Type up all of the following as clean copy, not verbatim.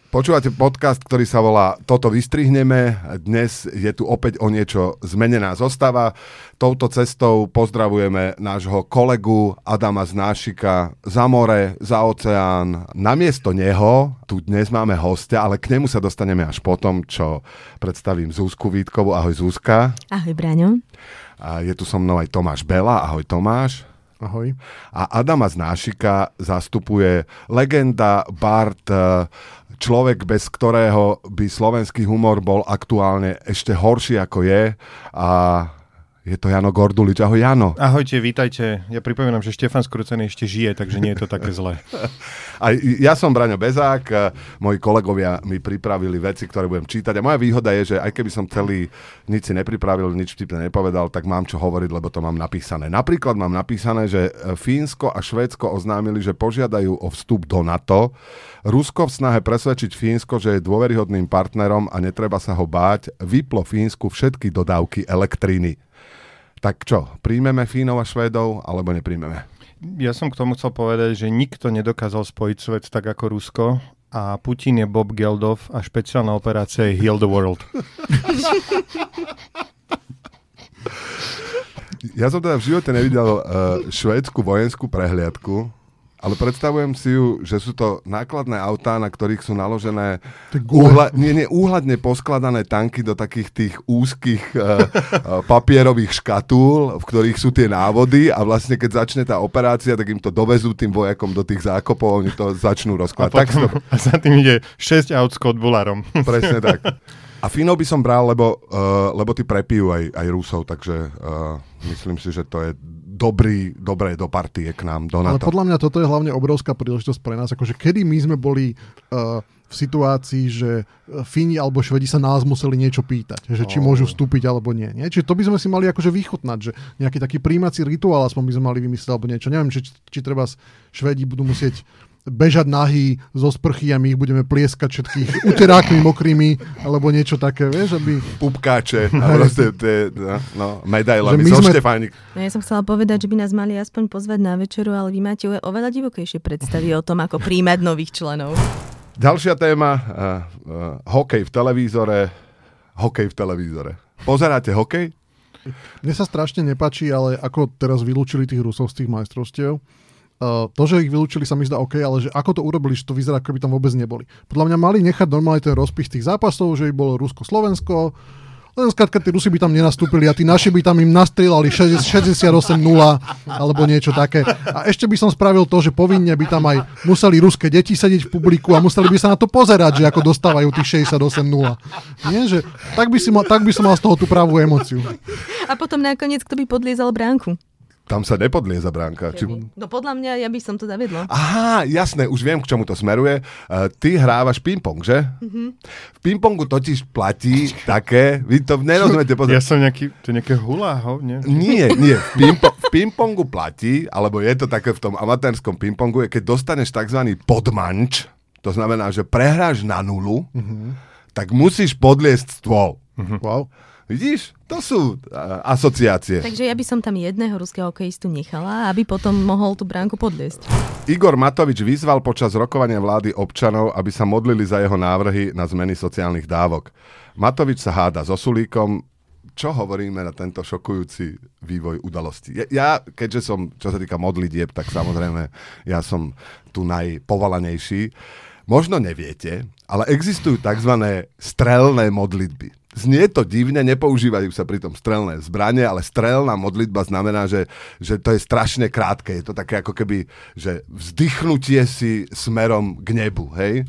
Počúvate podcast, ktorý sa volá Toto vystrihneme. Dnes je tu opäť o niečo zmenená zostava. Touto cestou pozdravujeme nášho kolegu Adama Znášika za more, za oceán. Namiesto neho tu dnes máme hostia, ale k nemu sa dostaneme až potom, čo predstavím Zuzku Vítkovú. Ahoj Zuzka. Ahoj Braňo. A je tu so mnou aj Tomáš Bela. Ahoj Tomáš. Ahoj. A Adama Znášika zastupuje legenda, bard, človek, bez ktorého by slovenský humor bol aktuálne ešte horší ako je. A je to Jano Gordulič. Ahoj Jano. Ahojte, vítajte. Ja pripomínam, že Štefan Skrucený ešte žije, takže nie je to také zlé. A ja som Braňo Bezák, moji kolegovia mi pripravili veci, ktoré budem čítať. A moja výhoda je, že aj keby som celý nič si nepripravil, nič vtipne nepovedal, tak mám čo hovoriť, lebo to mám napísané. Napríklad mám napísané, že Fínsko a Švédsko oznámili, že požiadajú o vstup do NATO. Rusko v snahe presvedčiť Fínsko, že je dôveryhodným partnerom a netreba sa ho báť, vyplo Fínsku všetky dodávky elektriny. Tak čo, príjmeme Fínov a Švédov, alebo nepríjmeme? Ja som k tomu chcel povedať, že nikto nedokázal spojiť svet tak ako Rusko a Putin je Bob Geldof a špeciálna operácia je Heal the World. Ja som teda v živote nevidel švédsku vojenskú prehliadku, ale predstavujem si ju, že sú to nákladné autá, na ktorých sú naložené úhľadne poskladané tanky do takých tých úzkých papierových škatúl, v ktorých sú tie návody a vlastne keď začne tá operácia, tak im to dovezú tým vojakom do tých zákopov, oni to začnú rozkladať. A za tým ide 6 aut s kodbulárom. Presne tak. A Fínov by som bral, lebo tí prepijú aj Rusov, takže myslím si, že to je dobré do partie k nám, do NATO. Ale podľa mňa toto je hlavne obrovská príležitosť pre nás, akože kedy my sme boli v situácii, že Fíni alebo Švedi sa nás museli niečo pýtať, že či môžu vstúpiť alebo nie. Čiže to by sme si mali akože vychutnať, že nejaký taký prijímací rituál aspoň by sme mali vymyslieť alebo niečo. Neviem, či treba Švedi budú musieť bežať nahý zo sprchy a my ich budeme plieskať všetkých uterákmi mokrými, alebo niečo také, vieš, aby... Pupkáče, a proste medailami zo Štefánik. No, ja som chcela povedať, že by nás mali aspoň pozvať na večeru, ale vy máte oveľa divokejšie predstavy o tom, ako príjmať nových členov. Ďalšia téma, hokej v televízore. Pozeráte hokej? Mne sa strašne nepáči, ale ako teraz vylúčili tých Rusov z tých majstrovstiev, to, že ich vylúčili, sa mi zdá OK, ale že ako to urobili, že to vyzerá, ako by tam vôbec neboli. Podľa mňa mali nechať normálne ten rozpis tých zápasov, že by bolo Rusko-Slovensko, len skrátka tí Rusi by tam nenastúpili a tí naši by tam im nastrieľali 68-0 alebo niečo také. A ešte by som spravil to, že povinne by tam aj museli ruské deti sedieť v publiku a museli by sa na to pozerať, že ako dostávajú tých 68-0. Nie, že tak by som mal z toho tú pravú emóciu. A potom nakoniec, kto by podliezal bránku? Tam sa nepodlieza bránka. No podľa mňa, ja by som to zavedla. Aha, jasné, už viem, k čomu to smeruje. Ty hrávaš ping-pong, že? Mm-hmm. V ping-pongu totiž platí také, vy to nerozumiete. Ja som nejaké hula-ho, nie? Nie. V ping-pongu platí, alebo je to také v tom amatérskom ping-pongu, je, keď dostaneš tzv. Podmanč, to znamená, že prehráš na nulu, tak musíš podliesť stôl. Mm-hmm. Wow. Vidíš? To sú asociácie. Takže ja by som tam jedného ruského hokejistu nechala, aby potom mohol tú bránku podliesť. Igor Matovič vyzval počas rokovania vlády občanov, aby sa modlili za jeho návrhy na zmeny sociálnych dávok. Matovič sa háda so Sulíkom. Čo hovoríme na tento šokujúci vývoj udalostí? Ja, keďže som, čo sa týka modlitieb, tak samozrejme, ja som tu najpovolanejší. Možno neviete, ale existujú tzv. Strelné modlitby. Znie to divne, nepoužívajú sa pritom strelné zbranie, ale strelná modlitba znamená, že to je strašne krátke. Je to také ako keby, že vzdychnutie si smerom k nebu, hej?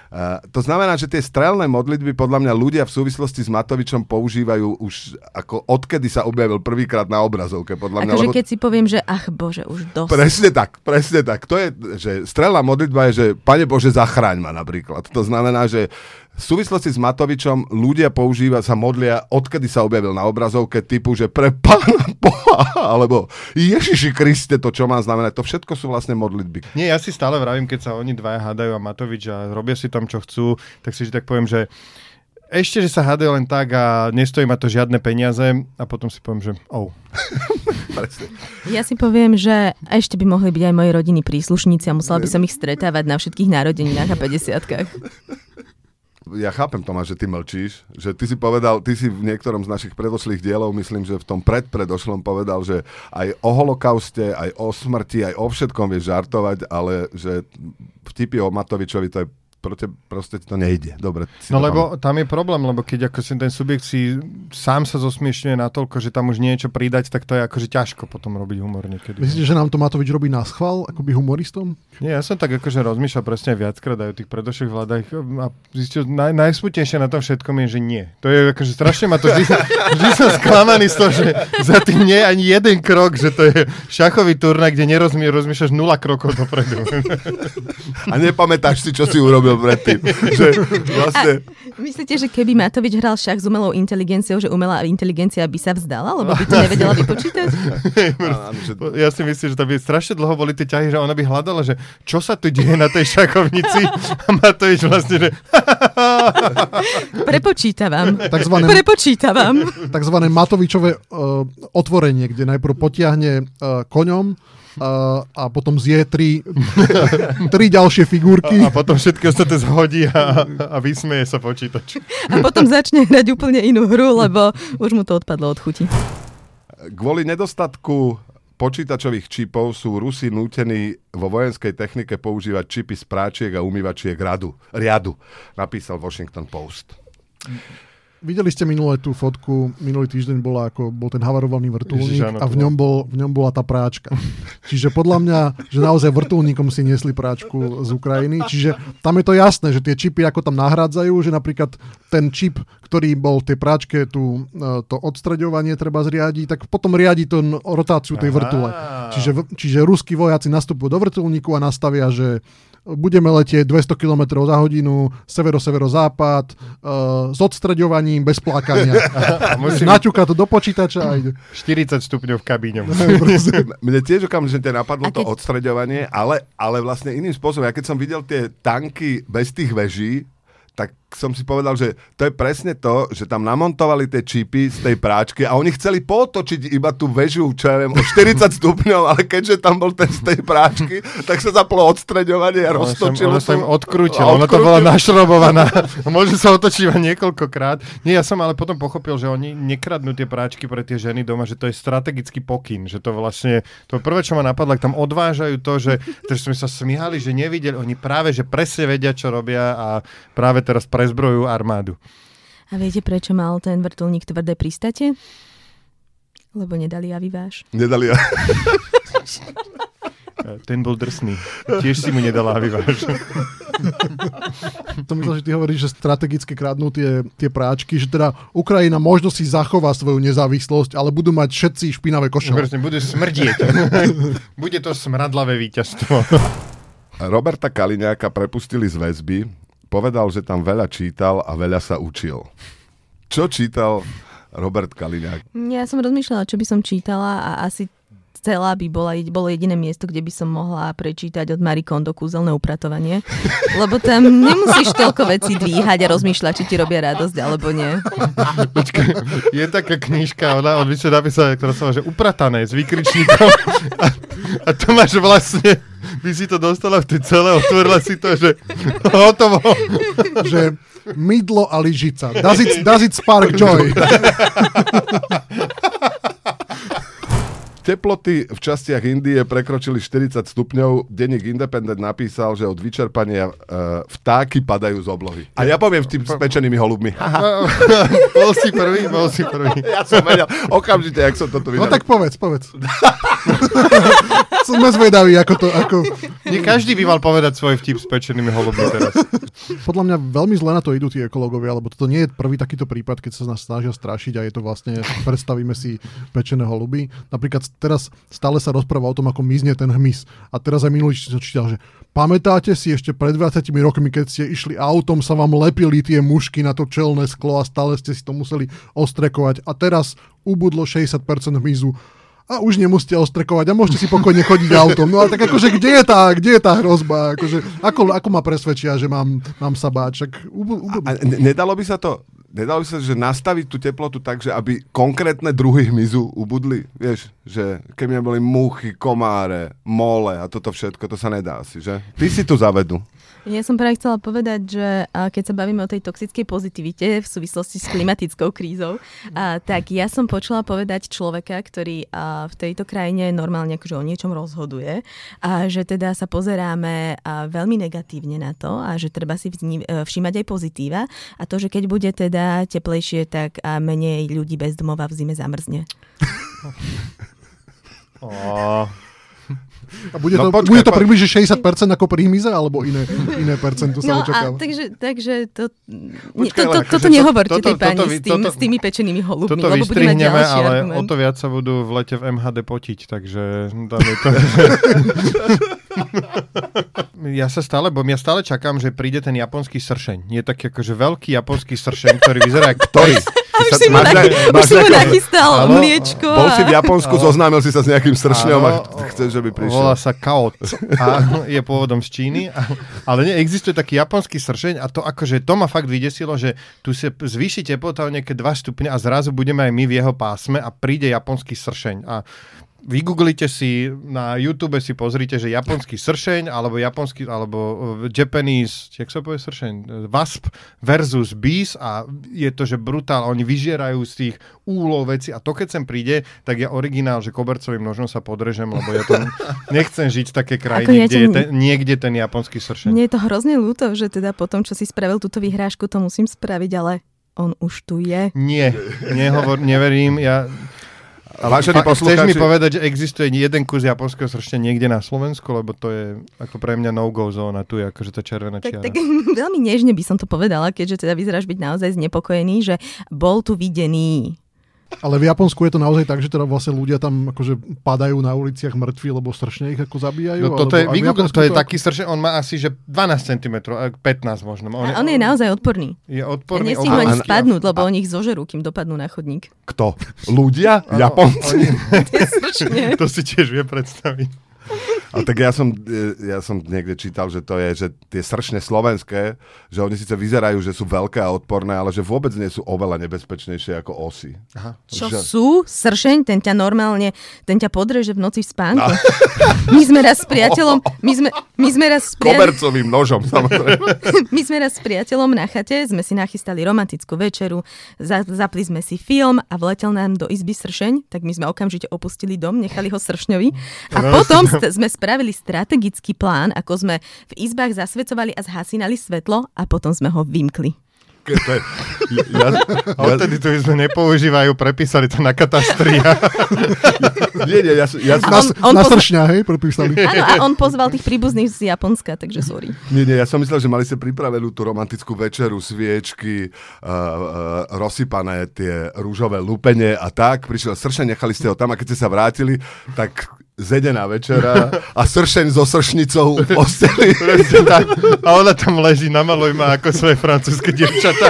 To znamená, že tie strelné modlitby podľa mňa ľudia v súvislosti s Matovičom používajú už ako odkedy sa objavil prvýkrát na obrazovke. Podľa mňa, akože keď si poviem, že ach Bože, už dosť. Presne tak. To je, že strelná modlitba je, že Pane Bože, zachráň ma napríklad. To znamená, že v súvislosti s Matovičom ľudia sa modlia, odkedy sa objavil na obrazovke, typu, že pre Pána Boha, alebo Ježiši Kriste, to čo má znamenať. To všetko sú vlastne modlitby. Nie, ja si stále vravím, keď sa oni dvaja hádajú a Matovič a robia si tam, čo chcú, tak si tak poviem, že ešte, že sa hádajú len tak a nestojí ma to žiadne peniaze a potom si poviem, že Ja si poviem, že ešte by mohli byť aj moji rodinní príslušníci a musela by som ich stretávať na všetkých narodeninách a 50-kách. ja chápem, Tomáš, že ty mlčíš, že ty si v niektorom z našich predošlých dielov, myslím, že v tom predpredošlom povedal, že aj o holokauste, aj o smrti, aj o všetkom vieš žartovať, ale že vtipy o Matovičovi to je proste to nejde. Dobre. No lebo tam je problém, lebo keď ako si ten subjekt si sám sa zosmiešňuje natoľko, že tam už niečo pridať, tak to je akože ťažko potom robiť humor niekedy. Myslíte, že nám to Matovič robí na schvál, akoby humoristom? Nie, ja som tak akože rozmýšľal presne viackrát aj o tých predošlých vládach a zistil, najsmutnejšie na tom všetkom je, že nie. To je akože strašne ma to vždy som sklamaný z toho, že za tým nie je ani jeden krok, že to je šachový turnaj, kde rozmýšľaš 0 krokov dopredu. A nepamätáš si, čo si urobil predtým. Že vlastne... Myslíte, že keby Matovič hral šach s umelou inteligenciou, že umelá inteligencia by sa vzdala, lebo by to nevedela vypočítať? Ja si myslím, že to by strašne dlho boli tie ťahy, že ona by hľadala, že čo sa tu deje na tej šachovnici a Matovič vlastne, že Prepočítavam. Takzvané Matovičové otvorenie, kde najprv potiahne koňom a potom zje tri ďalšie figurky. A potom všetko sa to zhodí a vysmeje sa počítač. A potom začne hrať úplne inú hru, lebo už mu to odpadlo od chuti. Kvôli nedostatku počítačových čipov sú Rusi nútení vo vojenskej technike používať čipy z práčiek a umývačiek riadu, napísal Washington Post. Videli ste minulé tú fotku, minulý týždeň bol ten havarovaný vrtuľník a v ňom bola tá práčka. Čiže podľa mňa, že naozaj vrtuľníkom si nesli práčku z Ukrajiny. Čiže tam je to jasné, že tie čipy ako tam nahrádzajú, že napríklad ten čip, ktorý bol v tej práčke, to odstreďovanie treba zriadiť, tak potom riadi to rotáciu tej vrtule. Čiže ruskí vojaci nastupujú do vrtuľníku a nastavia, že budeme letieť 200 km za hodinu, severo-severozápad, s odstreďovaním, bez plákania. Naťuka to do počítača a ide. 40 stupňov v kabíne. Mne tiež okamžite napadlo to odstreďovanie, ale vlastne iným spôsobom. Ja keď som videl tie tanky bez tých veží, tak som si povedal, že to je presne to, že tam namontovali tie čipy z tej práčky a oni chceli potočiť iba tú väžu, čo ja viem, o 40 stupňov, ale keďže tam bol ten z tej práčky, tak sa zaplo odstreďovanie a roztočilo. Ono sa im odkrútilo, ono to bola našrobovaná. Môže sa otočiť niekoľkokrát. Nie, ja som ale potom pochopil, že oni nekradnú tie práčky pre tie ženy doma, že to je strategický pokyn, že to vlastne, to prvé, čo ma napadlo, tam odvážajú to, že sme sa smíhali, že nevideli, oni práve, že presne vedia, čo robia a práve teraz prezbrojujú armádu. A viete, prečo mal ten vrtuľník tvrdé pristate? Lebo nedali aviváž. Nedali Ten bol drsný. Tiež si mu nedala aviváž. To myslím, že ty hovoríš, že strategicky kradnú tie práčky, že teda Ukrajina možno si zachová svoju nezávislosť, ale budú mať všetci špinavé košele. Budú smrdieť. Bude to smradlavé víťazstvo. Roberta Kaliňáka prepustili z väzby. Povedal, že tam veľa čítal a veľa sa učil. Čo čítal Robert Kaliňák? Ja som rozmýšľala, čo by som čítala a asi celá by bolo jediné miesto, kde by som mohla prečítať od Marie Kondo kúzelné upratovanie. Lebo tam nemusíš toľko vecí dvíhať a rozmýšľať, či ti robia radosť, alebo nie. Počkaj, je taká knižka, on by sa napísala, ktorá sa volá, že upratané s výkričníkom. A to máš vlastne, by si to dostala v tej celé, otvorila si to, že hotovo. Že mydlo a lyžica. Does it spark joy? Teploty v častiach Indie prekročili 40 stupňov. Denník Independent napísal, že od vyčerpania vtáky padajú z oblohy. A ja poviem s pečenými holubmi. Bol si prvý. Ja som vedel okamžite, jak som toto vydal. No tak povedz. Sme zvedaví, ako to... Nie každý by mal povedať svoj vtip s pečenými holubmi teraz. Podľa mňa veľmi zle na to idú tí ekológovia, lebo toto nie je prvý takýto prípad, keď sa nás snažia strašiť a je to vlastne, predstavíme si pečené holuby. Napríklad teraz stále sa rozpráva o tom, ako mizne ten hmyz. A teraz aj minulý čítal, že pamätáte si ešte pred 20 rokmi, keď ste išli autom, sa vám lepili tie mušky na to čelné sklo a stále ste si to museli ostrekovať. A teraz ubudlo 60% hmyzu a už nemusíte ostrekovať a môžete si pokojne chodiť autom. No a tak akože kde je tá hrozba? Akože, ako ma presvedčia, že mám sa báť? Nedalo by sa, že nastaviť tú teplotu tak, že aby konkrétne druhy hmyzu ubudli? Vieš, že keby neboli muchy, komáre, mole a toto všetko, to sa nedá asi, že? Ty si tu zavedu. Ja som práve chcela povedať, že keď sa bavíme o tej toxickej pozitivite v súvislosti s klimatickou krízou, tak ja som počula povedať človeka, ktorý v tejto krajine normálne akože o niečom rozhoduje a že teda sa pozeráme veľmi negatívne na to a že treba si všímať aj pozitíva a to, že keď bude teda teplejšie, tak menej ľudí bez domova v zime zamrzne. A bude to približne 60% ako pri hmyze, alebo iné percento sa očakáva? Takže toto nehovorte tej pani s tými pečenými holubmi, lebo budeme mať ďalší ale argument. O to viac sa budú v lete v MHD potiť, takže dáme to. Ja stále čakám, že príde ten japonský sršeň. Je taký akože veľký japonský sršeň, ktorý vyzerá ako ktorý. Už si mu nachystal mliečko. Bol si v Japonsku, zoznámil si sa s nejakým sršňom a chceš, že by prišiel. Volá sa Kaot a je pôvodom z Číny, ale neexistuje taký japonský sršeň a to akože to ma fakt vydesilo, že tu sa zvýši teplota o nejaké 2 stupne a zrazu budeme aj my v jeho pásme a príde japonský sršeň a vygooglite si, na YouTube si pozrite, že japonský sršeň, alebo Japanese, jak sa povie sršeň, wasp versus bees a je to, že brutál, oni vyžierajú z tých úlov veci a to, keď sem príde, tak je originál, že kobercovým nožom sa podrežem, lebo ja to nechcem žiť v takej krajine, kde je niekde ten japonský sršeň. Mne je to hrozne ľúto, že teda po tom, čo si spravil túto vyhrážku, to musím spraviť, ale on už tu je. Nie, neverím, ja... Chceš mi povedať, že existuje jeden kus japonského sršťa niekde na Slovensku, lebo to je ako pre mňa no-go zóna, tu je akože tá červená čiara. Tak veľmi nežne by som to povedala, keďže teda vyzeráš byť naozaj znepokojený, že bol tu videný. Ale v Japonsku je to naozaj tak, že teda vlastne ľudia tam akože padajú na uliciach mŕtvi, lebo sršne ich ako zabíjajú? No toto je taký sršne, on má asi že 12 cm, 15 možno. On je naozaj odporný. Je odporný. Nestihnú ani spadnúť, lebo oni ich zožerú, kým dopadnú na chodník. Kto? Ľudia? Japonci? To si tiež vie predstaviť. A tak ja som niekde čítal, že to je, že tie sršne slovenské, že oni síce vyzerajú, že sú veľké a odporné, ale že vôbec nie sú oveľa nebezpečnejšie ako osy. Aha. Čo sú? Sršeň? Ten ťa podreže v noci v spánku. No. My sme raz s priateľom... Kobercovým nožom, samozrejme. My sme raz s priateľom na chate, sme si nachystali romantickú večeru, zapli sme si film a vletel nám do izby sršeň, tak my sme okamžite opustili dom, nechali ho sršňovi a potom sme spravili strategický plán, ako sme v izbách zasvecovali a zhasínali svetlo a potom sme ho vymkli. Odtedy to sme nepoužívajú, prepísali to na katastri. Nie, na sršňa, hej, prepísali. Áno, a on pozval tých príbuzných z Japonska, takže sorry. Nie, ja som myslel, že mali ste pripravenú tú romantickú večeru, sviečky, rozsypané tie rúžové lúpenie a tak. Prišiel sršeň, nechali ste ho tam a keď ste sa vrátili, tak zedená večera a sršeň so sršnicou v posteli. A ona tam leží, namaluj ma ako svoje francúzske dievčatá.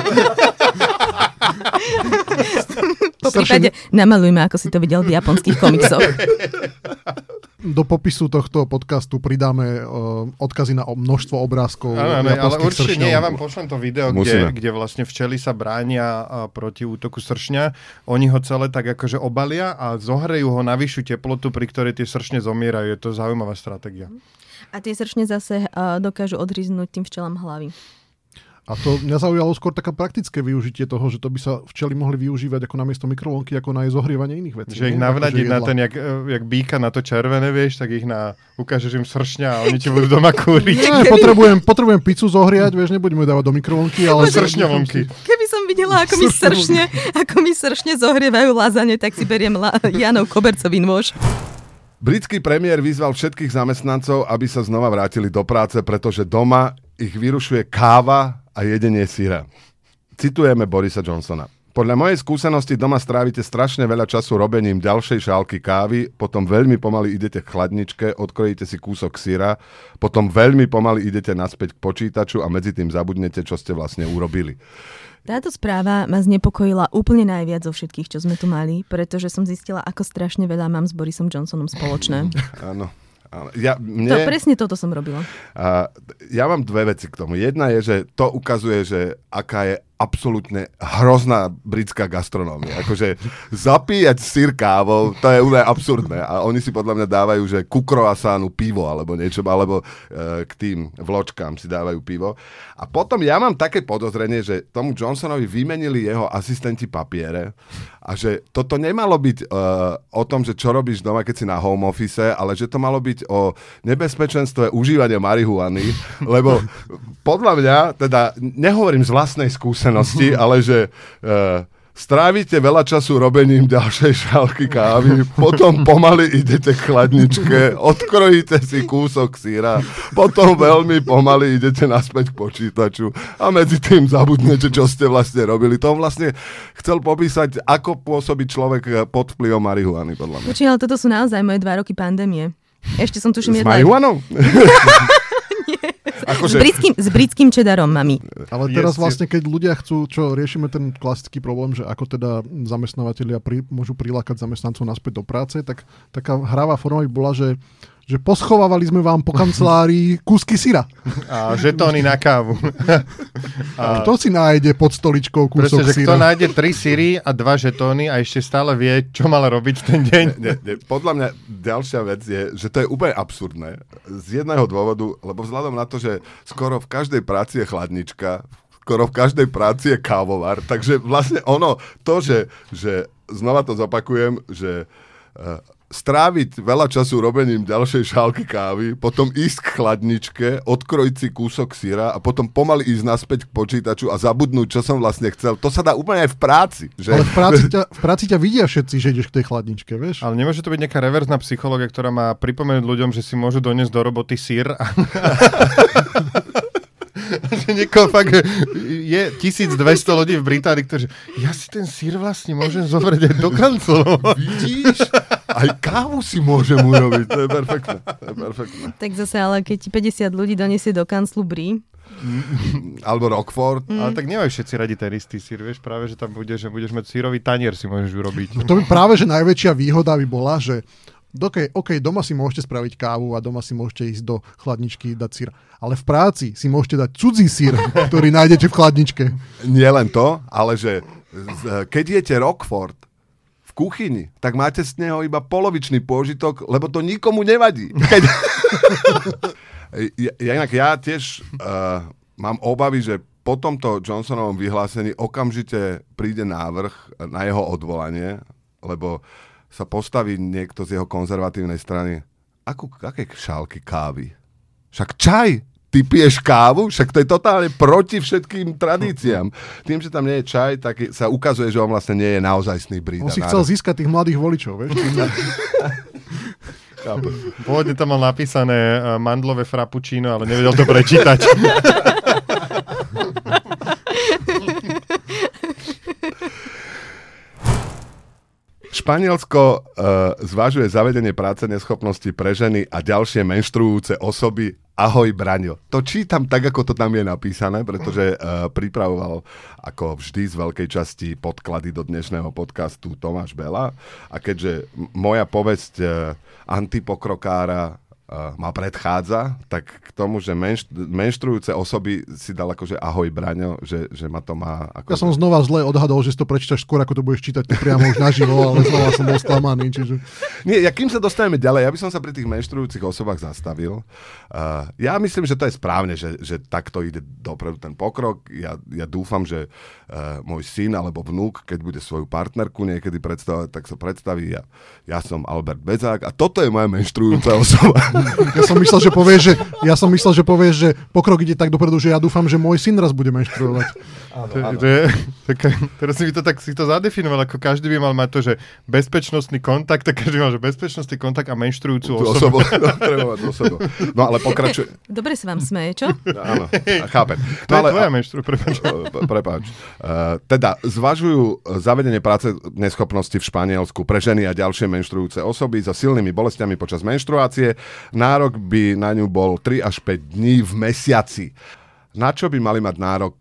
Po prípade namalujme, ako si to videl v japonských komiksoch. Do popisu tohto podcastu pridáme odkazy na množstvo obrázkov. Áno, ale určite nie, ja vám pošlem to video, kde vlastne včely sa bránia proti útoku sršňa. Oni ho celé tak akože obalia a zohrejú ho na vyššiu teplotu, pri ktorej tie sršne zomierajú. Je to zaujímavá stratégia. A tie sršne zase dokážu odhryznúť tým včelám hlavy. A to mňa zaujalo skôr také praktické využitie toho, že to by sa včely mohli využívať ako namiesto mikrovlnky, ako na zohrievanie iných vecí. Že ich navnadiť na ten, jak býka na to červené, vieš, tak ich ukážeš im sršňa a oni ti budú doma kúriť. Nie, potrebujem pizzu zohriať, vieš, nebudeme dávať do mikrovlnky, ale sršňovonky. Keby som videla, ako mi sršne zohrievajú lazane, tak si beriem Janov kobercový nôž. Britský premiér vyzval všetkých zamestnancov, aby sa znova vrátili do práce, pretože doma ich vyrušuje káva a jedenie syra. Citujeme Borisa Johnsona. Podľa mojej skúsenosti doma strávite strašne veľa času robením ďalšej šálky kávy, potom veľmi pomaly idete k chladničke, odkrojíte si kúsok syra, potom veľmi pomaly idete naspäť k počítaču a medzi tým zabudnete, čo ste vlastne urobili. Táto správa ma znepokojila úplne najviac zo všetkých, čo sme tu mali, pretože som zistila, ako strašne veľa mám s Borisom Johnsonom spoločné. Áno. Presne toto som robila. Ja mám dve veci k tomu. Jedna je, že to ukazuje, že aká je absolútne hrozná britská gastronómia. Akože zapíjať syr kávou, to je úplne absurdné. A oni si podľa mňa dávajú, že ku croissantu pivo, alebo niečo, alebo k tým vločkám si dávajú pivo. A potom ja mám také podozrenie, že tomu Johnsonovi vymenili jeho asistenti papiere a že toto nemalo byť o tom, že čo robíš doma, keď si na home office, ale že to malo byť o nebezpečenstve užívania marihuany, lebo podľa mňa, teda nehovorím z vlastnej skúsenosti, ale že strávite veľa času robením ďalšej šálky kávy, potom pomaly idete k chladničke, odkrojíte si kúsok syra, potom veľmi pomaly idete naspäť k počítaču a medzi tým zabudnete, čo ste vlastne robili. To vlastne chcel popísať, ako pôsobí človek pod vplyvom marihuany, podľa mňa. Počkaj, ale toto sú naozaj moje 2 roky pandémie. Ešte som tuším jedla... S marihuanou? Akože... S britským čedarom, mami. Ale teraz vlastne, keď ľudia chcú, čo riešime ten klasický problém, že ako teda zamestnávateľia môžu prilákať zamestnancov naspäť do práce, tak taká hravá forma by bola, že poschovávali sme vám po kancelárii kúsky syra. A žetóny na kávu. A kto si nájde pod stoličkou kúsok syra? Kto nájde 3 syry a 2 žetóny a ešte stále vie, čo mal robiť ten deň? Podľa mňa ďalšia vec je, že to je úplne absurdné. Z jedného dôvodu, lebo vzhľadom na to, že skoro v každej práci je chladnička, skoro v každej práci je kávovar, takže vlastne ono, to, že znova to zopakujem, že stráviť veľa času robením ďalšej šálky kávy, potom ísť k chladničke, odkrojiť si kúsok syra a potom pomaly ísť naspäť k počítaču a zabudnúť, čo som vlastne chcel. To sa dá úplne aj v práci. Že? Ale v práci ťa vidia všetci, že ideš k tej chladničke, vieš? Ale nemôže to byť nejaká reverzná psychológia, ktorá má pripomenúť ľuďom, že si môžu doniesť do roboty syr a... že niekoho fakt je 1200 ľudí v Británii, ktorí ja si ten sír vlastne môžem zobrať aj do kanclu. Vidíš? Aj kávu si môžem urobiť. To je perfektné. Tak zase, ale keď ti 50 ľudí donesie do kanclu Brie, alebo Rockford. Ale tak nemajú všetci radi ten istý sír, vieš, práve, že tam budeš mať sírový tanier, si môžeš urobiť. To by práve, že najväčšia výhoda by bola, že OK, doma si môžete spraviť kávu a doma si môžete ísť do chladničky dať sír. Ale v práci si môžete dať cudzí sír, ktorý nájdete v chladničke. Nie len to, ale že keď jete Rockford v kuchyni, tak máte z neho iba polovičný pôžitok, lebo to nikomu nevadí. Ja tiež mám obavy, že po tomto Johnsonovom vyhlásení okamžite príde návrh na jeho odvolanie, lebo sa postaví niekto z jeho konzervatívnej strany. Aké šálky kávy? Však čaj! Ty piješ kávu? Však to je totálne proti všetkým tradíciám. Tým, že tam nie je čaj, tak sa ukazuje, že on vlastne nie je naozajstný Brit. On si chcel získať tých mladých voličov, vieš? Pôvodne tam mal napísané mandlové frappuccino, ale nevedel to prečítať. Španielsko zvažuje zavedenie práce neschopnosti pre ženy a ďalšie menštruujúce osoby. Ahoj, Braňo. To čítam tak, ako to tam je napísané, pretože pripravoval ako vždy z veľkej časti podklady do dnešného podcastu Tomáš Bela. A keďže moja povesť antipokrokára ma predchádza, tak k tomu, že menštrujúce osoby si dal akože ahoj, Braňo, že ma to má... Ja som znova zle odhadol, že si to prečítaš skôr, ako to budeš čítať priamo už naživo, ale znova som bol sklamaný. Čiže... Nie, kým sa dostaneme ďalej, ja by som sa pri tých menštrujúcich osobách zastavil. Ja myslím, že to je správne, že takto ide dopredu ten pokrok. Ja dúfam, že môj syn alebo vnúk, keď bude svoju partnerku niekedy predstavovať, tak sa predstaví. Ja som Albert Bezák a toto je moja menštrujúca osoba. Ja som myslel, že povieš, že pokrok ide tak dopredu, že ja dúfam, že môj syn raz bude menštruovať. Áno. Teraz si to zadefinoval, ako každý by mal mať to, že bezpečnostný kontakt, tak každý mal, že bezpečnostný kontakt a menštrujúcu osobu. No ale pokračuje. Dobre sa vám smeje, čo? Áno, chápem. To je tvoja menštru, prepáč. Teda zvažujú zavedenie práce neschopnosti v Španielsku pre ženy a ďalšie menštrujúce osoby so silnými bolestiami počas menštruácie. Nárok by na ňu bol 3 až 5 dní v mesiaci. Na čo by mali mať nárok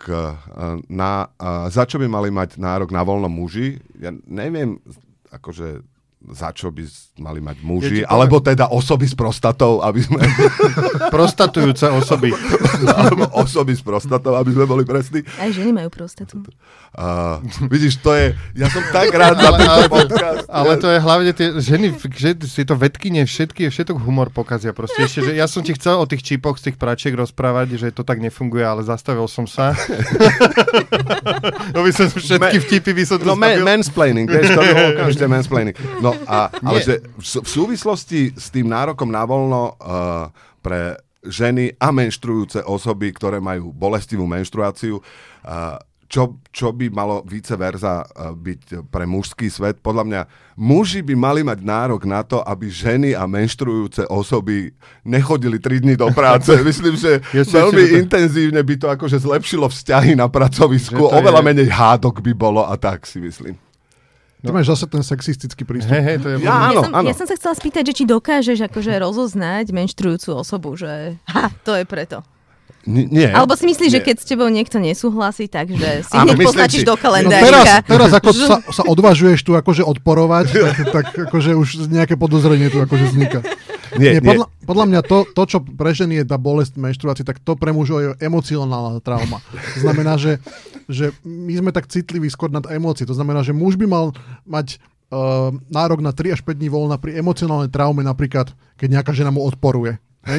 za čo by mali mať nárok na voľno muži? Ja neviem, akože za čo by mali mať muži, alebo teda osoby s prostatou, aby sme... Prostatujúce osoby. Alebo osoby s prostatou, aby sme boli presní. Aj ženy majú prostatu. Vidíš, to je... Ja som tak rád za tento podcast. Ale to je hlavne tie ženy, že si to vedkyne všetok humor pokazia proste. Ešte, že ja som ti chcel o tých čipoch z tých pračiek rozprávať, že to tak nefunguje, ale zastavil som sa. No by som všetky vtipy by som to zastavil. Mansplaining, vieš, to bolo okamžite mansplaining. No ale že v súvislosti s tým nárokom na voľno pre ženy a menštruujúce osoby, ktoré majú bolestivú menštruáciu, čo by malo vice versa byť pre mužský svet? Podľa mňa muži by mali mať nárok na to, aby ženy a menštruujúce osoby nechodili 3 dni do práce. Myslím, že veľmi intenzívne by to akože zlepšilo vzťahy na pracovisku. Oveľa menej hádok by bolo a tak si myslím. Ty máš zase ten sexistický prístup. To je áno. Ja som sa chcela spýtať, že či dokážeš akože rozoznať menštrujúcu osobu, že to je preto. Nie. Alebo si myslíš, že keď s tebou niekto nesúhlasí, takže si hneď poznačíš do kalendárika. Teraz ako sa odvážuješ tu akože odporovať, tak akože už nejaké podozrenie tu akože vzniká. Nie. Podľa mňa to, čo pre ženy je tá bolesť menštruácie, tak to pre mužov je emocionálna trauma. To znamená, že my sme tak citliví skôr nad emócie. To znamená, že muž by mal mať nárok na 3 až 5 dní voľna pri emocionálnej traume, napríklad, keď nejaká žena mu odporuje.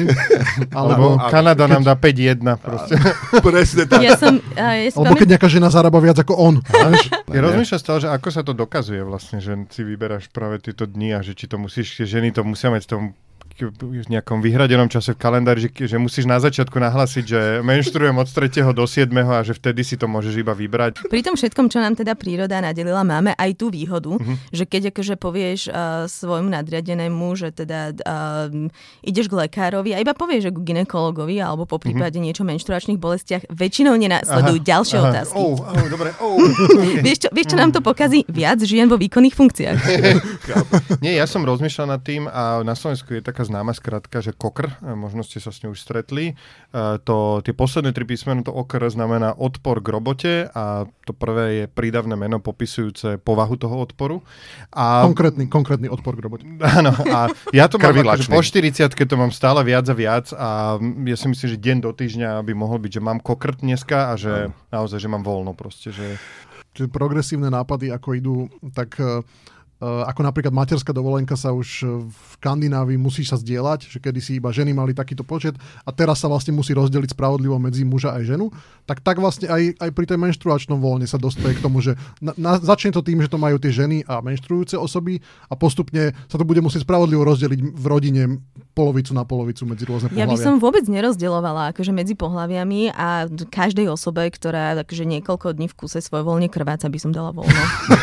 Alebo Kanada nám dá 5-1 proste. Presne tak. Alebo keď nejaká žena zarába viac ako on. Ja rozmýšľam stále, že ako sa to dokazuje vlastne, že si vyberáš práve tieto dni a že či to musíš, ženy to musia mať v tom v nejakom vyhradenom čase v kalendári, že musíš na začiatku nahlásiť, že menštruujem od 3. do 7. a že vtedy si to môžeš iba vybrať. Pri tom všetkom, čo nám teda príroda nadelila, máme aj tú výhodu, že keď akože povieš svojmu nadriadenému, že teda ideš k lekárovi a iba povieš, že k gynekologovi alebo po prípade niečo o menštruačných bolestiach, väčšinou nenasledujú ďalšie otázky. Dobre. Vieš, čo nám to pokazí? Viac žien vo výkonných funkciách. Nie, ja som rozmýšľal nad tým a na Slovensku je taká známa skratka, že KOKR, možno ste sa s ňou už stretli. Tie posledné 3 písmena, to OKR znamená odpor k robote a to prvé je prídavné meno popisujúce povahu toho odporu. A konkrétny odpor k robote. Áno, a ja to mám akože po 40-ke to mám stále viac a viac a ja si myslím, že deň do týždňa by mohol byť, že mám KOKR dneska a že naozaj, že mám voľno proste. Čiže progresívne nápady, ako idú, tak... ako napríklad materská dovolenka sa už v Škandinávii musí sa zdieľať, že kedysi iba ženy mali takýto počet a teraz sa vlastne musí rozdeliť spravodlivo medzi muža aj ženu, tak vlastne aj pri tej menštruačnom voľne sa dostaje k tomu, že začne to tým, že to majú tie ženy a menštruujúce osoby a postupne sa to bude musieť spravodlivo rozdeliť v rodine polovicu na polovicu medzi rôzne pohlavia. Ja by som vôbec nerozdeľovala akože medzi pohlaviami a každej osobe, ktorá akože niekoľko dní v kuse svojvoľne krváca, by som dala voľno.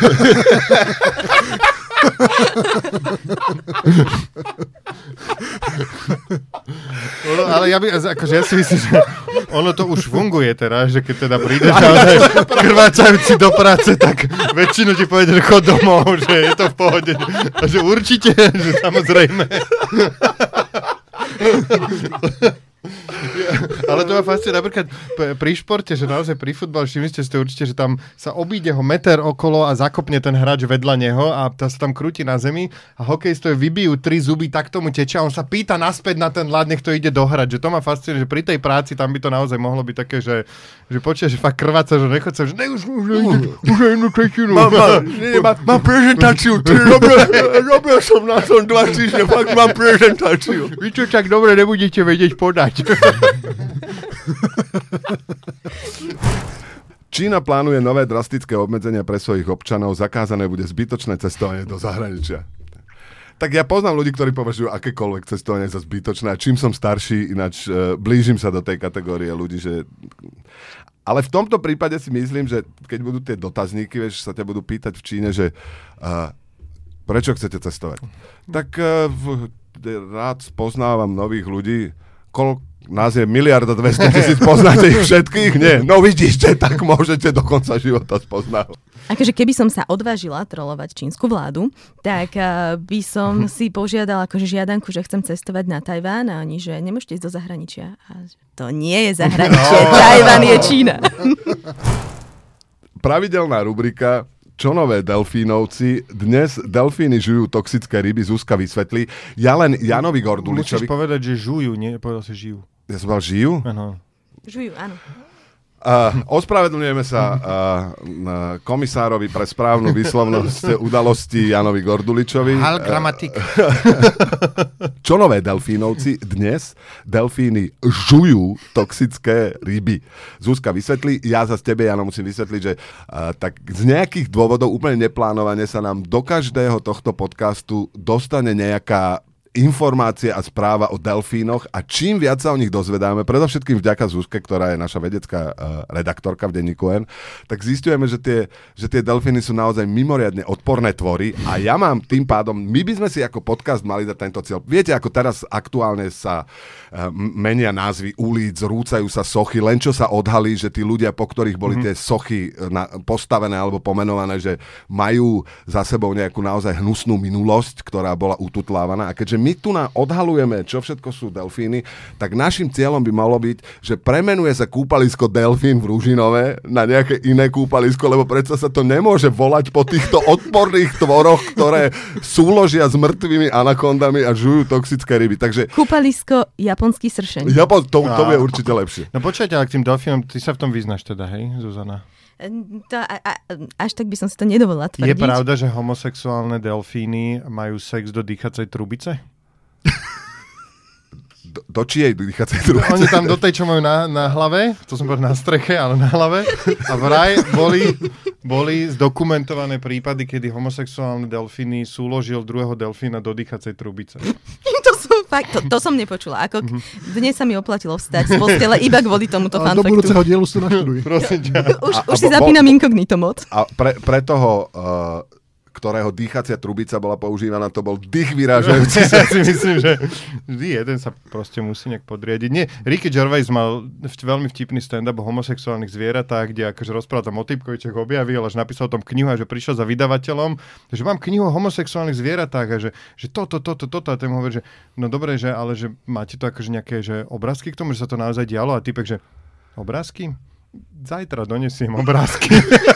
Ale ja si myslím, že ono to už funguje teraz, že keď teda prídeš naozaj krvácajúci do práce, tak väčšinu ti povede, že chod domov, že je to v pohode. A že určite, že samozrejme. Ale to ma fascinuje napríklad pri športe, že naozaj pri futbale, všimli ste určite, že tam sa obíde ho meter okolo a zakopne ten hráč vedľa neho a sa tam krúti na zemi a hokejistovi vybijú 3 zuby, tak tomu tečia a on sa pýta naspäť na ten ľad, nech to ide dohrať. Že to ma fascinuje, že pri tej práci tam by to naozaj mohlo byť také, že počuje, že fakt krváca, že nechod sa, že už jednu tretinu. Mám prezentáciu, robil som na tom 2 týždne, fakt mám prezentáciu. Vy čo tak dobre nebudete vedieť podať. Čína plánuje nové drastické obmedzenia pre svojich občanov, zakázané bude zbytočné cestovanie do zahraničia. Tak ja poznám ľudí, ktorí považujú akékoľvek cestovanie za zbytočné a čím som starší, ináč blížim sa do tej kategórie ľudí, že... Ale v tomto prípade si myslím, že keď budú tie dotazníky, vieš, sa ťa budú pýtať v Číne, že prečo chcete cestovať? Tak rád spoznávam nových ľudí, nás je 1 200 000, poznáte ich všetkých? Nie. No vidíte, tak môžete do konca života spoznávať. Akože keby som sa odvážila trolovať čínsku vládu, tak by som si požiadala akože žiadanku, že chcem cestovať na Tajván a oni, že nemôžete ísť do zahraničia. A to nie je zahraničie, Tajván je Čína. Pravidelná rubrika Čo nové delfínovci? Dnes delfíny žujú toxické ryby, Zuzka vysvetlí. Ja len Janovi Gorduličovi... Musíš povedať, že žujú, nie? Povedal si žijú. Ja som povedal žijú? Áno. Žujú, áno. Ospravedlňujeme sa komisárovi pre správnu výslovnosť udalosti Janovi Gorduličovi. Hal gramatik. Čo nové delfínovci? Dnes delfíny žujú toxické ryby. Zuzka vysvetlí, ja za tebe, Jano, musím vysvetliť, že tak z nejakých dôvodov úplne neplánovane sa nám do každého tohto podcastu dostane nejaká informácie a správa o delfínoch a čím viac sa o nich dozvedáme, predovšetkým vďaka Zuzke, ktorá je naša vedecká redaktorka v denníku N, tak zistujeme, že tie delfíny sú naozaj mimoriadne odporné tvory a ja mám tým pádom, my by sme si ako podcast mali dať tento cieľ. Viete, ako teraz aktuálne sa menia názvy ulic, rúcajú sa sochy, len čo sa odhalí, že tí ľudia, po ktorých boli tie sochy postavené alebo pomenované, že majú za sebou nejakú naozaj hnusnú minulosť, ktorá bola ututlávaná. A keďže my tu odhalujeme, čo všetko sú delfíny, tak našim cieľom by malo byť, že premenuje sa kúpalisko Delfín v Ružinove na nejaké iné kúpalisko, lebo predsa sa to nemôže volať po týchto odporných tvoroch, ktoré súložia s mŕtvými anakondami a žujú toxické ryby. Takže Kúpalisko japonský sršeň. To je určite lepšie. No počkajte, ale k tým delfínom, ty sa v tom vyznáš teda, hej, Zuzana? Až tak by som si to nedovolila tvrdiť. Je pravda, že homosexuálne delfíny majú sex do dýchacej trubice? Do čijej dýchacej trubice? Oni tam do tej, čo majú na hlave, to som povedal na streche, ale na hlave. A vraj boli zdokumentované prípady, kedy homosexuálne delfíny súložil druhého delfína do dýchacej trubice. To som nepočula. Dnes sa mi oplatilo vstať z postele iba kvôli tomuto fanfaktu. Do budúceho dielu si to naštuduj. Prosím ťa. Už si zapínam inkognito mod. A pre toho, ktorého dýchacia trubica bola používaná, to bol dých vyrážajúci. Ja si myslím, že vždy jeden sa proste musí nejak podriadiť. Nie, Ricky Gervais mal veľmi vtipný stand-up o homosexuálnych zvieratách, kde akože rozprával tam o Typkovičoch, objavil, až napísal tam knihu, a že prišiel za vydavateľom, že mám knihu o homosexuálnych zvieratách a že toto a ten mu hovorí, že no dobre, že ale že máte to akože nejaké že obrázky k tomu, že sa to naozaj dialo, a typek, že obrázky? Zajtra donesiem obrázky.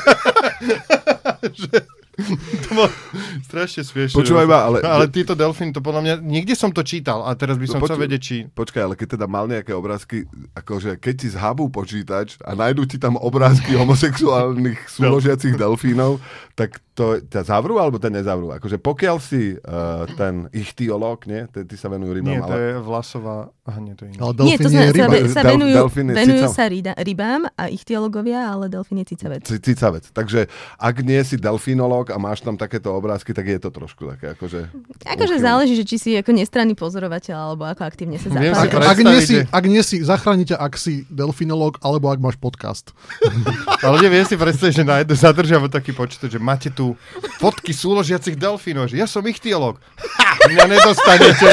To bolo strašne smiešne. Počúvaj ma, ale títo delfíny, to podľa mňa, niekde som to čítal a teraz by som chcel vedieť, či... Počkaj, ale keď teda mal nejaké obrázky, akože keď ti zhabú počítač a nájdú ti tam obrázky homosexuálnych súložiacich delfínov, tak to ťa zavrú alebo ten nezavrú? Akože pokiaľ si ten ichtiológ, nie? Ty sa venujú rybám, nie, to je vlasová... Aha, nie, to je iné. Ale delfín je ryba. Sa venujú sa rybám a ichtiológovia, ale delfín je cicavec. Cicavec. Takže ak nie si delfínológ a máš tam takéto obrázky, tak je to trošku také akože... Akože záleží, že či si ako nestranný pozorovateľ, alebo ako aktívne sa zapájaš. Ak nie si, zachráni ťa, ak si delfinológ, alebo ak máš podcast. Ale neviem si predstaviť, že zadržiava taký počítač, že máte tu fotky súložiacich delfínov, že ja som ichtiológ. Mňa nedostanete.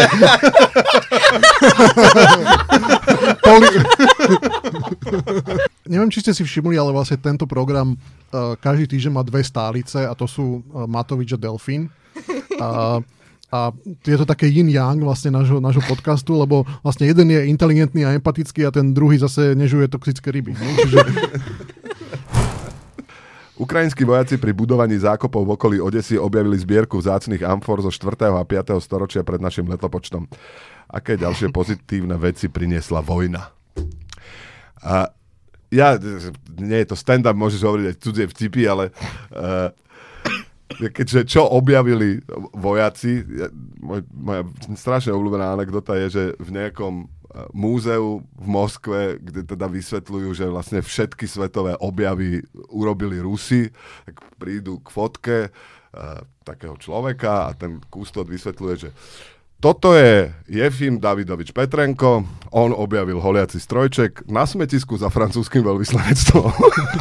Neviem, či ste si všimli, ale vlastne tento program každý týždeň má dve stálice a to sú Matovič a Delfín. A je to také yin-yang vlastne nášho podcastu, lebo vlastne jeden je inteligentný a empatický a ten druhý zase nežuje toxické ryby. Čiže... Ukrajinskí vojaci pri budovaní zákopov v okolí Odesy objavili zbierku vzácnych amfor zo 4. a 5. storočia pred našim letopočtom. Aké ďalšie pozitívne veci priniesla vojna? Nie je to stand-up, môžeš hovoriť aj cudzie vtipy, ale keďže čo objavili vojaci, moja strašne obľúbená anekdota je, že v nejakom múzeu v Moskve, kde teda vysvetľujú, že vlastne všetky svetové objavy urobili Rusi, tak prídu k fotke takého človeka a ten kustód vysvetľuje, že toto je Jefim Davidovič Petrenko, on objavil holiaci strojček na smetisku za francúzskym veľvyslanectvom.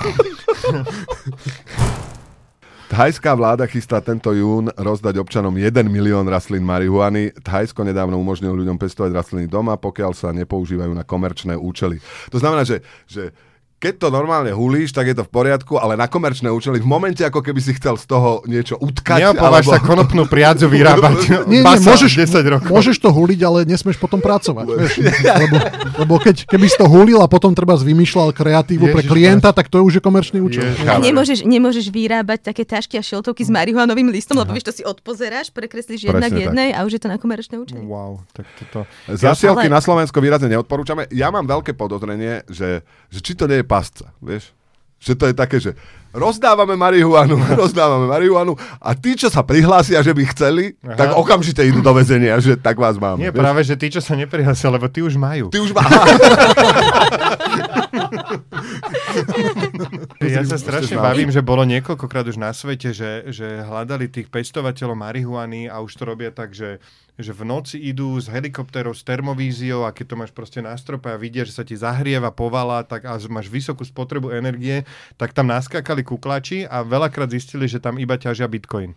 Thajská vláda chystá tento jún rozdať občanom 1 milión rastlín marihuany. Thajsko nedávno umožnilo ľuďom pestovať rastliny doma, pokiaľ sa nepoužívajú na komerčné účely. To znamená, že keď to normálne hulíš, tak je to v poriadku, ale na komerčné účely, v momente, ako keby si chcel z toho niečo utkať. Neopováš sa konopnú priadzu vyrábať. Nie, môžeš 10 rokov. Môžeš to huliť, ale nesmieš potom pracovať. Vieš? Lebo keby si to hulil a potom treba vymýšľal kreatívu pre klienta, tak to je už komerčný účel. A nemôžeš vyrábať také tašky a šiltovky s marihuanovým listom, lebo vieš, to si odpozeráš, prekreslíš jedna k jednej a už je to na komerčné účely. Wow, tak toto... Zasielky na Slovensko výrazne neodporúčame. Ja mám veľké podozrenie, že či to nie je pasca, vieš? Že to je také, že rozdávame marihuanu a tí, čo sa prihlásia, že by chceli, tak okamžite idú do väzenia, že tak vás máme. Nie, vieš? Práve, že tí, čo sa neprihlásia, lebo tí už majú. Ja sa strašne bavím, že bolo niekoľkokrát už na svete, že hľadali tých pestovateľov marihuany a už to robia tak, že v noci idú s helikoptérov, s termovíziou a keď to máš proste na strope a vidia, že sa ti zahrieva, povalá, tak a máš vysokú spotrebu energie, tak tam naskákali kuklači a veľakrát zistili, že tam iba ťažia bitcoin.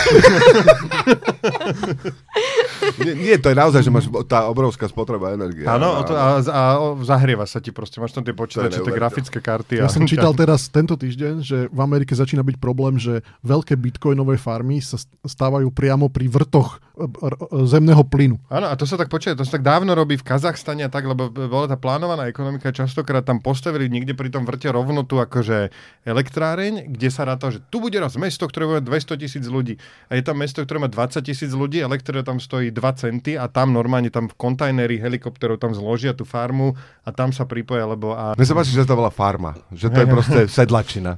Nie, to je naozaj, že máš tá obrovská spotreba energie. Áno, a zahrieva sa ti proste, máš tam tie počítače, tie grafické karty. Ja som čítal teraz tento týždeň, že v Amerike začína byť problém, že veľké bitcoinové farmy sa stávajú priamo pri vrtoch zemného plynu. Áno, a to sa tak dávno robí v Kazachstane a tak, lebo bola tá plánovaná ekonomika, častokrát tam postavili niekde pri tom vrte rovno tu akože elektráreň, kde sa ráta, že tu bude raz mesto, ktoré bude 200,000 ľudí. A je tam mesto, ktoré má 20,000 ľudí, elektrárne tam stojí 2 centy a tam normálne tam v kontajneri helikopterov tam zložia tú farmu a tam sa pripoja, lebo... Mne sa páči, že to bola farma. Že to je proste sedlačina.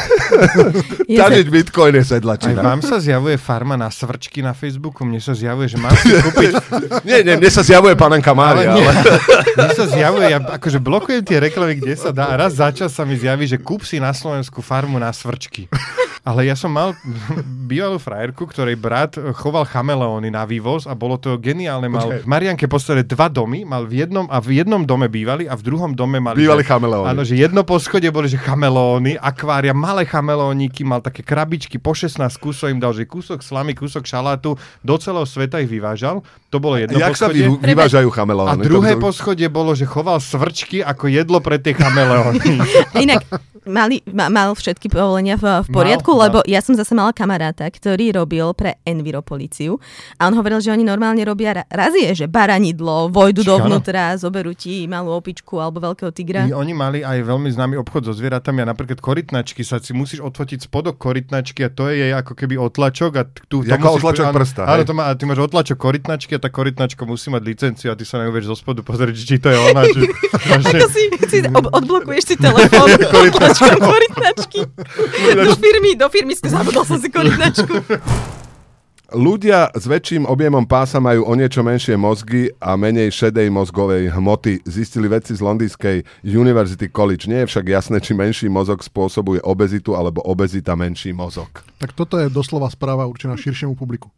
Ťažiť bitcoin je sedlačina. Aj vám sa zjavuje farma na svrčky na Facebooku? Mne sa zjavuje, že mám si kúpiť... Nie, mne sa zjavuje panenka Mária. Mne sa zjavuje, ja akože blokujem tie reklamy, kde sa dá a raz za čas sa mi zjaví, že kúp si na Slovensku farmu na svrčky. Ale ja som mal bývalú frajerku, ktorej brat choval chameleóny na vývoz a bolo to geniálne. Mal v Marianke postavili 2 domy, mal v jednom dome bývali a v druhom dome mali... Bývali chameleóny. Áno, že jedno poschodie boli, že chameleóny, akvária, malé chameleóniky, mal také krabičky, po 16 kusov im dal, že kúsok slamy, kúsok šalátu, do celého sveta ich vyvážal. To bolo jedno poschodie. Jak sa vyvážajú chameleóny? A druhé poschodie bolo, že choval svrčky ako jedlo pre tie chameleóny. Inak mal všetky povolenia v poriadku, lebo ja som zase mala kamaráta, ktorý robil pre Enviropoliciu a on hovoril, že oni normálne robia razie, že baranidlo, vojdu dovnútra, zoberú ti malú opičku alebo veľkého tigra. Oni mali aj veľmi známy obchod so zvieratami a napríklad korytnačky sa si musíš odfotiť spodok korytnačky a to je jej ako keby otlačok a ako otlačok prsta. Áno, a ty máš otlačok korytnačky a tá korytnačka musí mať licenciu a ty sa neuvieš zo spodu pozrieť, či to je ona. Odblokuješ si telefón otlačkom korytnačky. Do firmy zabudol som si korytnačku. Ľudia s väčším objemom pása majú o niečo menšie mozgy a menej šedej mozgovej hmoty. Zistili vedci z londýnskej University College. Nie je však jasné, či menší mozog spôsobuje obezitu alebo obezita menší mozog. Tak toto je doslova správa určená širšiemu publiku.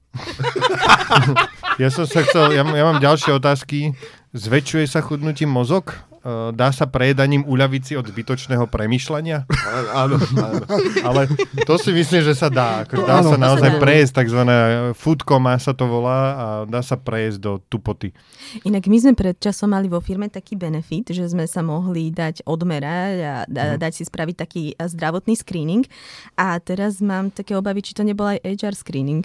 Ja mám ďalšie otázky. Zväčšuje sa chudnutím mozog? Dá sa prejedaním uľaviť si od zbytočného premýšľania? Áno. Ale to si myslím, že sa dá. Dá sa naozaj prejesť, takzvané food coma sa to volá a dá sa prejesť do tupoty. Inak my sme pred časom mali vo firme taký benefit, že sme sa mohli dať odmerať a dať si spraviť taký zdravotný screening. A teraz mám také obavy, či to nebol aj HR screening.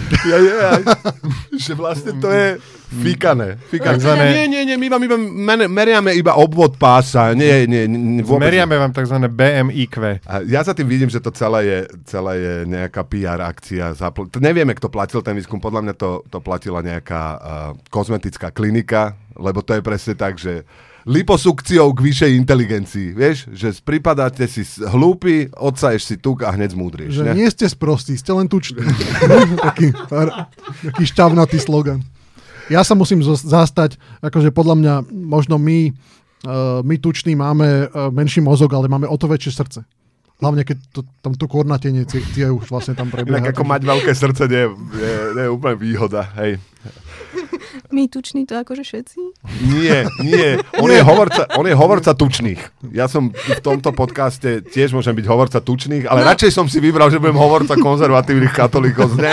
Že vlastne to je fíkané. Nie, my vám meriame iba obvod pása. Nie, vôbec. Meriame vám takzvané BMIQ. A ja za tým vidím, že to celé je nejaká PR akcia. Nevieme, kto platil ten výskum. Podľa mňa to platila nejaká kozmetická klinika, lebo to je presne tak, že liposukciou k vyššej inteligencii. Vieš, že pripadáte si hlúpi, odsaješ si tuk a hneď zmúdrieš. Že nie ste sprostí, ste len tuční. taký šťavnatý slogan. Ja sa musím zastať, akože podľa mňa možno my tuční máme menší mozog, ale máme o to väčšie srdce. Hlavne, keď tam to kornatenie tie už vlastne tam prebieha. Tak ako mať veľké srdce nie je úplne výhoda. Hej. My tuční to akože všetci? Nie. On je hovorca tučných. Ja som v tomto podcaste tiež môžem byť hovorca tučných, ale radšej som si vybral, že budem hovorca konzervatívnych katolíkov z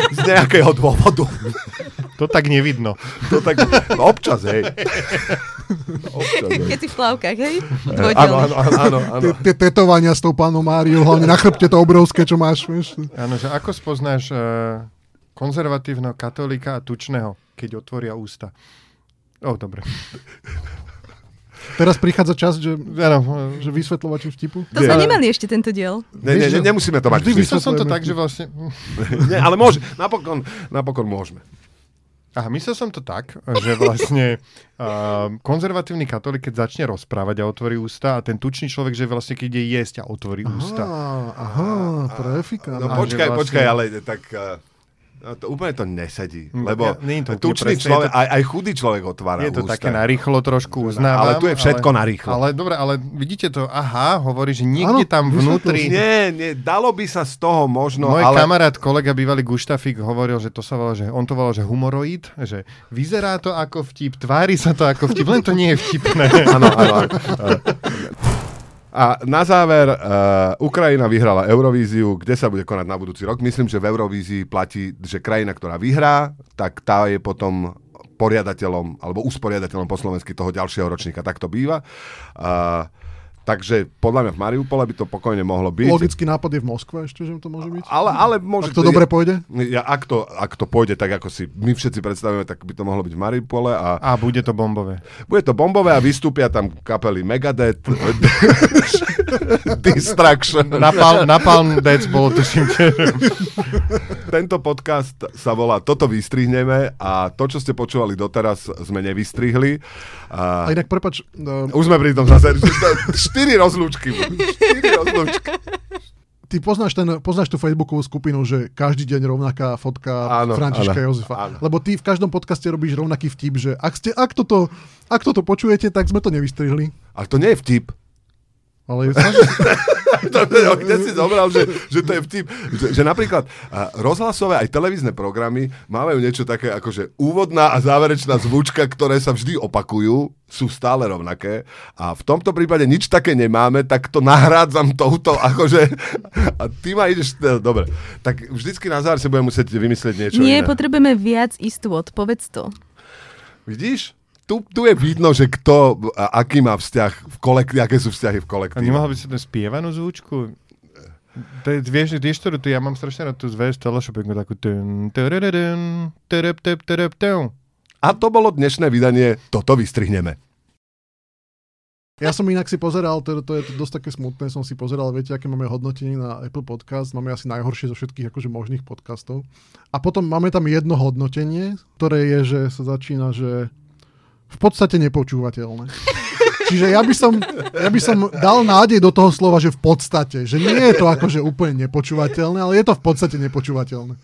nejakého dôvodu. To tak nevidno. Občas, hej. Keď si v plavkách, hej? Áno. Tie tetovania s tou pánom Máriou, hlavne na chrbte to obrovské, čo máš. Vieš. Áno, že ako spoznáš konzervatívneho katolíka a tučného, keď otvoria ústa? Dobre. Teraz prichádza čas, že vysvetľovač vtipu. To sme nemali ešte tento diel. Nemusíme to mať. Myslel som to tak, že vlastne... Nie, ale môže. Napokon môžeme. Aha, myslel som to tak, že vlastne konzervatívny katolík, keď začne rozprávať a otvorí ústa, a ten tučný človek, že vlastne keď ide jesť a otvorí ústa. Aha, trefika. No počkaj, ale tak... To úplne to nesedí, lebo tučný človek, aj chudý človek otvára ústa. Je to také narýchlo trošku, uznávam. Ale tu je všetko narýchlo. Ale dobre, ale vidíte to, hovorí, že niekde tam vnútri... Nie, dalo by sa z toho možno, Môj kamarát, kolega, bývalý Guštafík, hovoril, že to sa volá, on to volal, že humoroid, že vyzerá to ako vtip, tvári sa to ako vtip, len to nie je vtipné. Áno. A na záver, Ukrajina vyhrala Eurovíziu, kde sa bude konať na budúci rok. Myslím, že v Eurovízii platí, že krajina, ktorá vyhrá, tak tá je potom poriadateľom, alebo usporiadateľom po slovensky toho ďalšieho ročníka. Tak to býva. Takže podľa mňa v Mariupole by to pokojne mohlo byť. Logický nápad je v Moskve ešte, že to môže byť. Ale môže... Ak to dobre pôjde? Ak to pôjde tak, ako si my všetci predstavíme, tak by to mohlo byť v Mariupole. A bude to bombové. Bude to bombové a vystúpia tam kapely Megadeth, Distraction. Napalm Death bolo tuším. Tento podcast sa volá Toto vystrihneme a to, čo ste počúvali doteraz, sme nevystrihli. A inak, prepáč... Už sme pri tom zase... 4 rozlúčky. Ty poznáš tú Facebookovú skupinu, že každý deň rovnaká fotka Františka Jozefa. Áno. Lebo ty v každom podcaste robíš rovnaký vtip, že ak toto počujete, tak sme to nevystrihli. Ale to nie je vtip. Ale Kde si zobral, že to je vtip. Že napríklad rozhlasové aj televízne programy majú niečo také ako, že úvodná a záverečná zvučka, ktoré sa vždy opakujú, sú stále rovnaké. A v tomto prípade nič také nemáme, tak to nahrádzam touto, akože... A ty ma ideš... Dobre, tak vždycky na záver si budem musieť vymyslieť niečo iné. Nie, potrebujeme viac istôt, povedz to. Vidíš? Tu je vidno, že kto, aký má vzťah v kolektíve, aké sú vzťahy v kolektíve. A nemohol by si ten spievanú zvučku? Vieš, ktorú tu, ja mám strašne rád tú zväz telešopingu, takú A to bolo dnešné vydanie Toto vystrihneme. Ja som inak si pozeral, to je dosť také smutné, som si pozeral, viete, aké máme hodnotenie na Apple Podcast, máme asi najhoršie zo všetkých akože možných podcastov. A potom máme tam jedno hodnotenie, ktoré je, že sa začína, že v podstate nepočúvateľné. Čiže ja by som dal nádej do toho slova, že v podstate, že nie je to akože úplne nepočúvateľné, ale je to v podstate nepočúvateľné.